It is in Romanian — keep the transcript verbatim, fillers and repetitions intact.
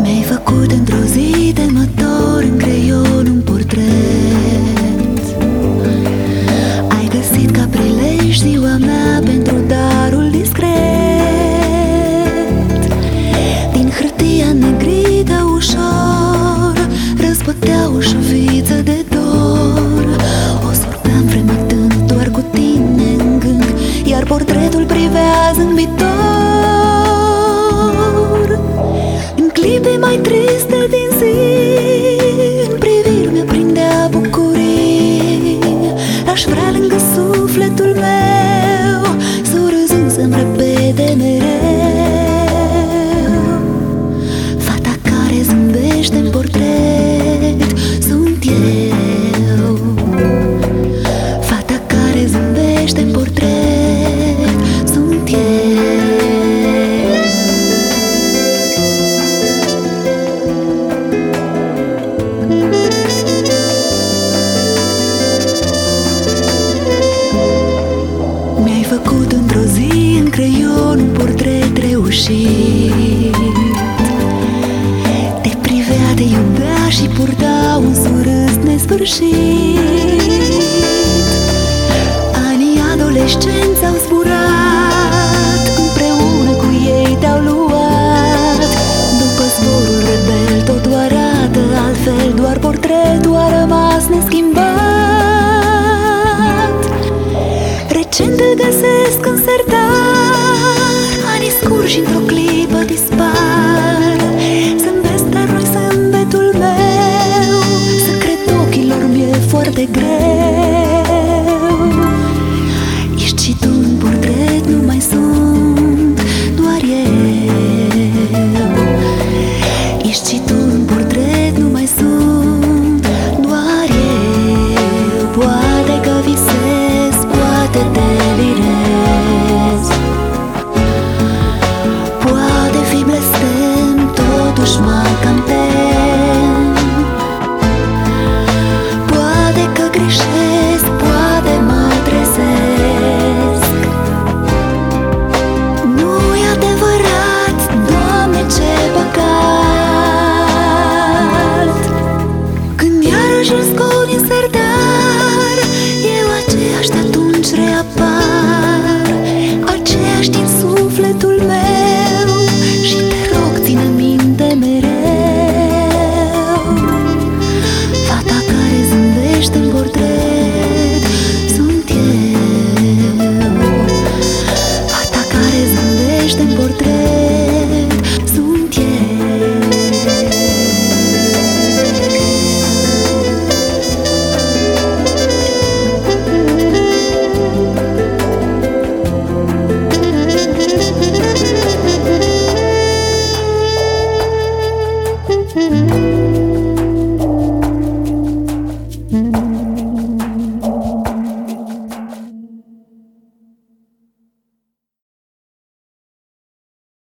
Mi-ai făcut într-o zi temător în creion un portret. Ai găsit ca prilej ziua mea pentru darul discret. Din hârtia negrită ușor răzbătea o șuviță de dor. O sorbeam fremătând doar cu tine în gând, iar portretul privea zâmbitor. În clipe mai triste din zi, în priviri mi-aprindea bucurii. Aș vrea lângă sufletul meu surâzând să-mi repete mereu. Fata care zâmbește în portret sunt eu. Fata care zâmbește în portret sunt eu. Mi-ai făcut într-o zi în creion un portret reușit. Te privea, te iubea și purta un surâs nesfârșit. Anii adolescenți au zburat, împreună cu ei te-au luat. După zborul rebel totul arată altfel, doar portretul a rămas neschimbat. Recent îl găsesc în sertar, anii scurși într-o clipă dispar. Zâmbesc, dar nu-i zâmbetul meu, să cred ochilor mi-e foarte greu. Ești și tu în portret, nu mai sunt doar eu. Ești și tu în portret, nu mai sunt doar eu. Poate că visez, poate delirez, poate fi blestem, totuși mă cam tem. Poate că greșesc, poate mă trezesc. Nu-i adevărat, Doamne, ce păcat. Când iarăși îl scot din sertar, eu aceeași de atunci reapar, aceeași din sufletul meu. Și te rog, ține minte mereu. Fata care zâmbește în portret sunt eu. Fata care zâmbește în portret